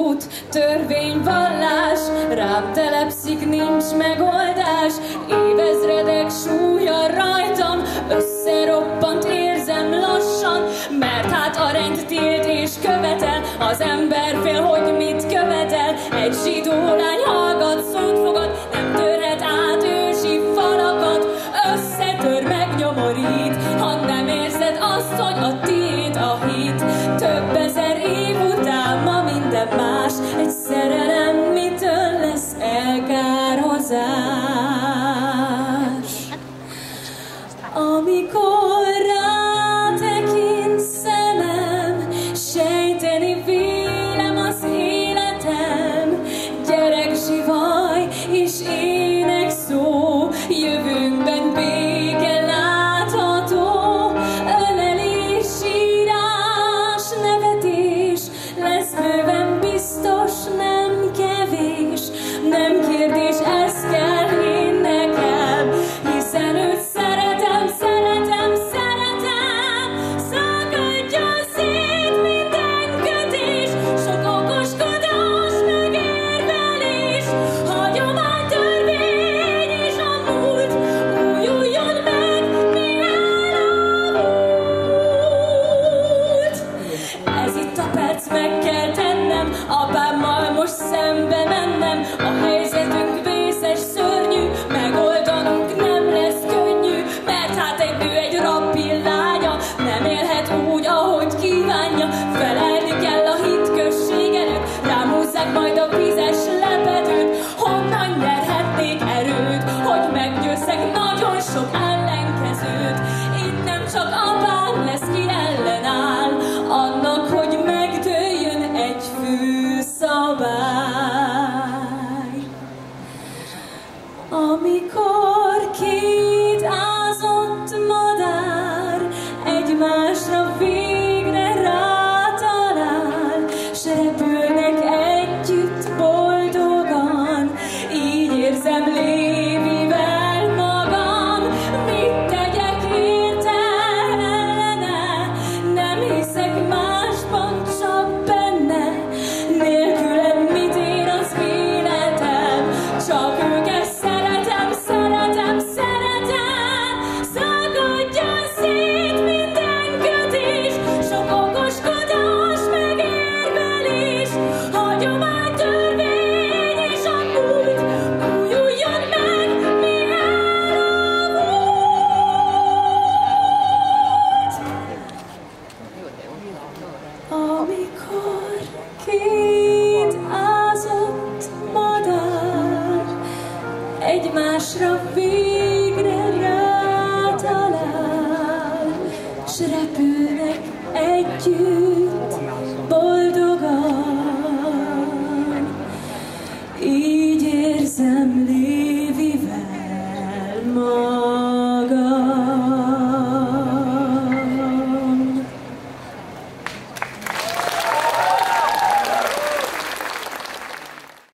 út, törvényvallás, rám telepszik, nincs megoldás. Évezredek súlya rajtam, összeroppant érzem lassan, mert hát a rend tilt és követel, az ember fél, hogy mit követel. Egy zsidó lány hallgat, szót fogad, nem törhet át ősi falakat, összetör, megnyomorít, ha nem érzed azt, hogy a tiéd a hit. Több ezer év után ma minden más, egy szerelem mitől lesz elkárhozás. Amikor rátekint szemem, sejteni vélem az életem, gyerekzsivaj és énekszó, jövőnkben béke látható, ölelés, sírás, nevetés, lesz bőven biztos, nem kevés, nem kérdés, ez kell én nekem, hiszen őt szeretem, szeretem, szeretem. Szakadjon szét minden kötés, sok okoskodás, megérvelés, hagyománytörvény és a múlt újuljon meg, mi elavult. Ez itt a perc, meg kell tennem, apámmal most szembe mennem. A helyzetünk vészes, szörnyű, megoldanunk nem lesz könnyű, mert hát egy nő egy rabbi lánya, nem élhet úgy, ahogy kívánja. Felelni kell a hitközség előtt, rám húzzák majd a vizes lepedőt. Honnan nyerhetnék erőt, hogy meggyőzzek nagyon sok ellenkezőt? Itt nem csak apám lesz, ki ellenáll annak, hogy megdőljön egy fűszabály. Amikor két ázott madár egymásra végre rátalál, s repülnek együtt boldogan, így érzem Lévivel magam. Mit tegyek érte, ellene? Nem hiszek másban, csak benne. Nélkülem mit ér az életem? Csak őket szeretem, szeretem, szeretem. Szakadjon szét minden kötés, sok okoskodás, megérvelés, hagyománytörvény és a múlt újuljon meg, mi elavult. Amikor két ázott madár egymásra végre rátalál, s repülnek együtt